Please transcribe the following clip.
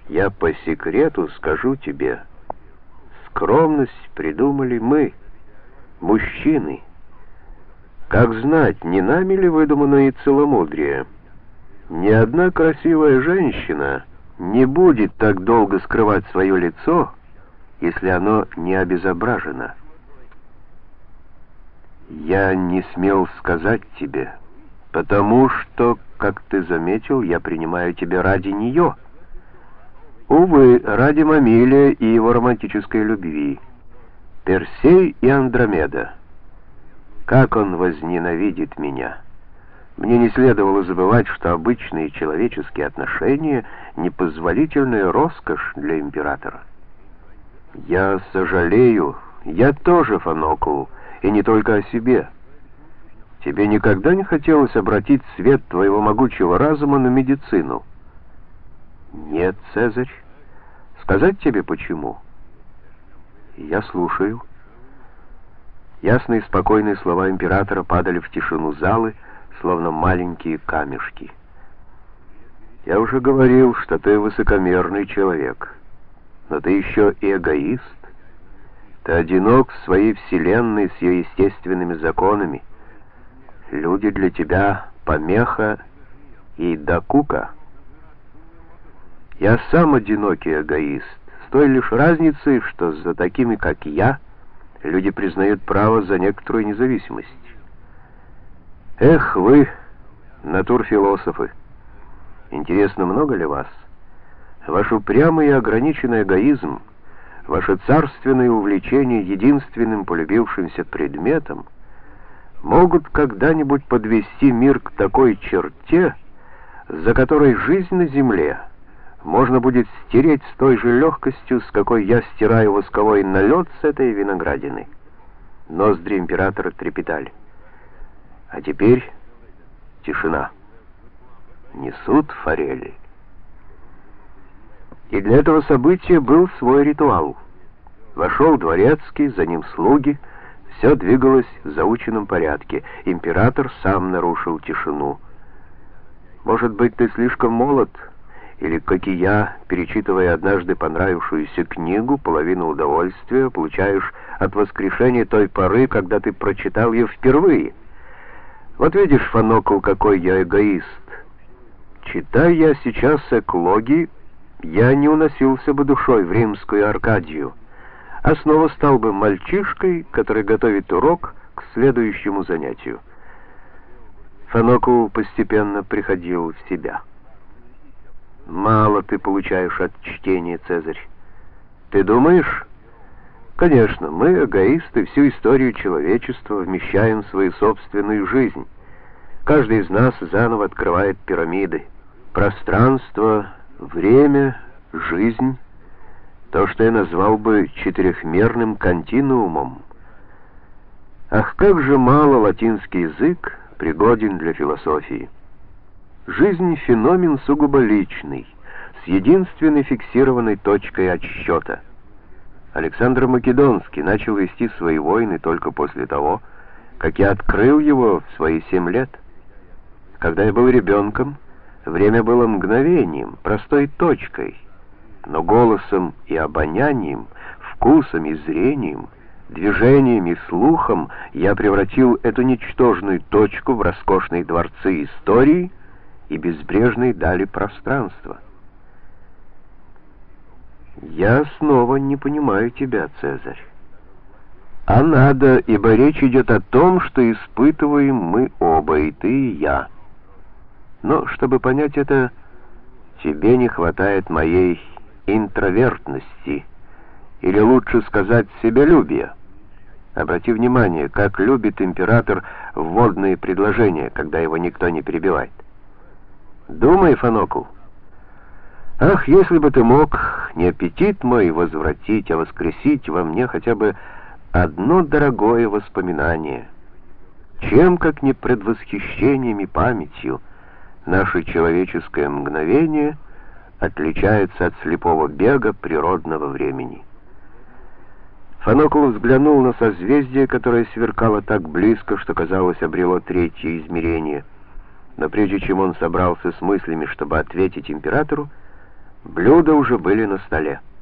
Я по секрету скажу тебе, скромность придумали мы, мужчины. Как знать, не нами ли выдумано и целомудрие? Ни одна красивая женщина не будет так долго скрывать свое лицо, если оно не обезображено. Я не смел сказать тебе, потому что, как ты заметил, я принимаю тебя ради нее. Увы, ради Мамилия и его романтической любви. Персей и Андромеда. Как он возненавидит меня! Мне не следовало забывать, что обычные человеческие отношения — непозволительная роскошь для императора. Я сожалею, я тоже, Фанокл, и не только о себе. Тебе никогда не хотелось обратить свет твоего могучего разума на медицину? Нет, Цезарь. Сказать тебе почему? Я слушаю. Ясные спокойные слова императора падали в тишину залы, словно маленькие камешки. Я уже говорил, что ты высокомерный человек, но ты еще и эгоист. Ты одинок в своей вселенной с ее естественными законами. Люди для тебя помеха и докука. Я сам одинокий эгоист, с той лишь разницей, что за такими, как я, люди признают право за некоторую независимость. Эх, вы, натурфилософы, интересно, много ли вас? Ваш упрямый и ограниченный эгоизм, ваше царственное увлечение единственным полюбившимся предметом могут когда-нибудь подвести мир к такой черте, за которой жизнь на земле можно будет стереть с той же легкостью, с какой я стираю восковой налет с этой виноградины. Ноздри императора трепетали. А теперь тишина. Несут форели. И для этого события был свой ритуал. Вошел дворецкий, за ним слуги. Все двигалось в заученном порядке. Император сам нарушил тишину. «Может быть, ты слишком молод?» Или, как и я, перечитывая однажды понравившуюся книгу, половину удовольствия получаешь от воскрешения той поры, когда ты прочитал ее впервые. Вот видишь, Фанокл, какой я эгоист. Читая я сейчас эклоги, я не уносился бы душой в римскую Аркадию, а снова стал бы мальчишкой, который готовит урок к следующему занятию. Фанокл постепенно приходил в себя. Мало ты получаешь от чтения, Цезарь. Ты думаешь? Конечно, мы, эгоисты, всю историю человечества вмещаем в свою собственную жизнь. Каждый из нас заново открывает пирамиды. Пространство, время, жизнь. То, что я назвал бы четырехмерным континуумом. Ах, как же мало латинский язык пригоден для философии. Жизнь — феномен сугубо личный, с единственной фиксированной точкой отсчета. Александр Македонский начал вести свои войны только после того, как я открыл его в свои 7 лет. Когда я был ребенком, время было мгновением, простой точкой, но голосом и обонянием, вкусом и зрением, движением и слухом я превратил эту ничтожную точку в роскошные дворцы истории и безбрежной дали пространства. Я снова не понимаю тебя, Цезарь. А надо, ибо речь идет о том, что испытываем мы оба, и ты, и я. Но, чтобы понять это, тебе не хватает моей интровертности, или лучше сказать, себялюбия. Обрати внимание, как любит император вводные предложения, когда его никто не перебивает. Думай, Фанокл. Ах, если бы ты мог не аппетит мой возвратить, а воскресить во мне хотя бы одно дорогое воспоминание. Чем, как не предвосхищением и памятью, наше человеческое мгновение отличается от слепого бега природного времени. Фанокл взглянул на созвездие, которое сверкало так близко, что, казалось, обрело третье измерение. Но прежде чем он собрался с мыслями, чтобы ответить императору, Блюда уже были на столе.